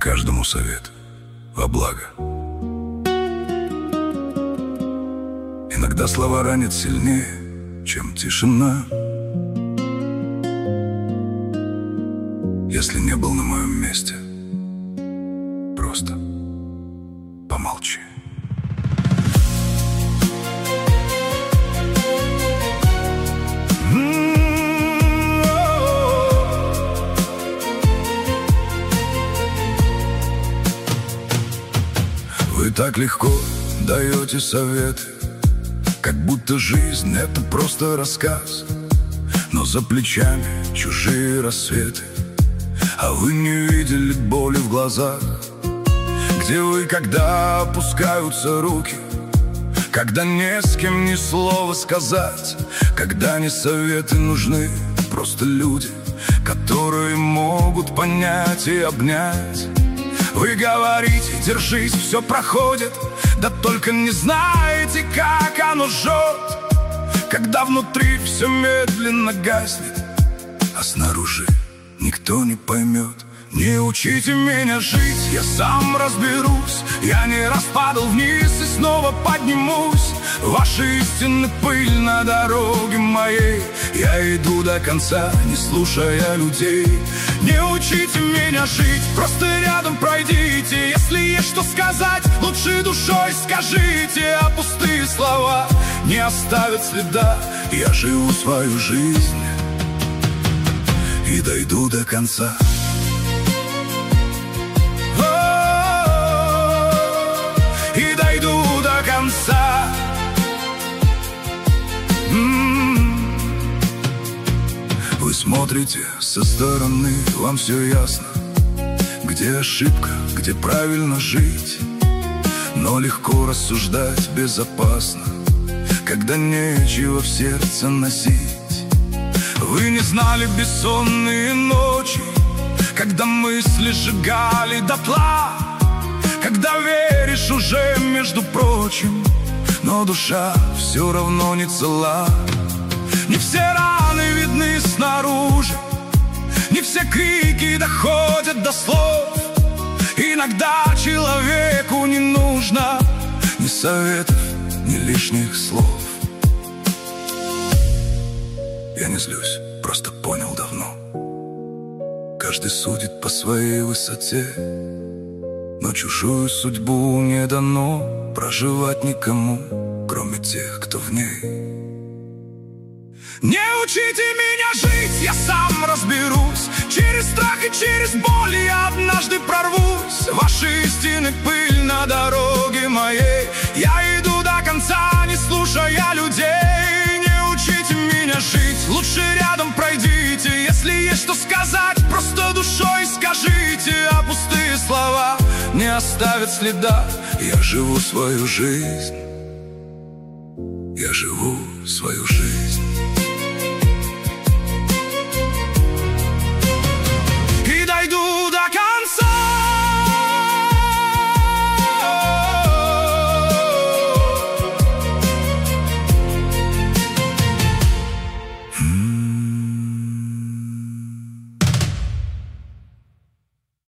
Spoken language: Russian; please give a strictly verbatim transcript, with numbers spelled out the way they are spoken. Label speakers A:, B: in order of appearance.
A: каждому совет во благо. Иногда слова ранят сильнее, чем тишина. Если не был на моем месте, просто помолчи. Вы так легко даете советы, как будто жизнь — это просто рассказ. Но за плечами чужие рассветы, а вы не видели боли в глазах. Где вы, когда опускаются руки, когда не с кем ни слова сказать, когда не советы нужны, просто люди, которые могут понять и обнять. Вы говорите: держись, все проходит, да только не знаете, как оно жжет, когда внутри все медленно гаснет, а снаружи никто не поймет. Не учите меня жить, я сам разберусь. Я не раз падал вниз и снова поднимусь. Ваши истины — пыль на дороге моей. Я иду до конца, не слушая людей. Не учите меня жить, просто рядом пройдите. Если есть что сказать, лучше душой скажите. А пустые слова не оставят следа. Я живу свою жизнь и дойду до конца. И дойду до конца. М-м-м. Вы смотрите со стороны, вам все ясно, где ошибка, где правильно жить. Но легко рассуждать безопасно, когда нечего в сердце носить. Вы не знали бессонные ночи, когда мысли сжигали дотла, когда веришь уже, между прочим, но душа все равно не цела. Не все раны видны снаружи, не все крики доходят до слов. Иногда человеку не нужно ни советов, ни лишних слов. Я не злюсь, просто понял давно: каждый судит по своей высоте, но чужую судьбу не дано проживать никому, кроме тех, кто в ней. Не учите меня жить, я сам разберусь. Через страх и через боль я однажды прорвусь. Ваши истины — пыль на дороге моей. Я иду до конца, не слушая людей. Не учите меня жить, лучше рядом пройдите. Если есть что сказать, просто душой скажите. А пустые слова не оставят следа. Я живу свою жизнь. Я живу свою жизнь.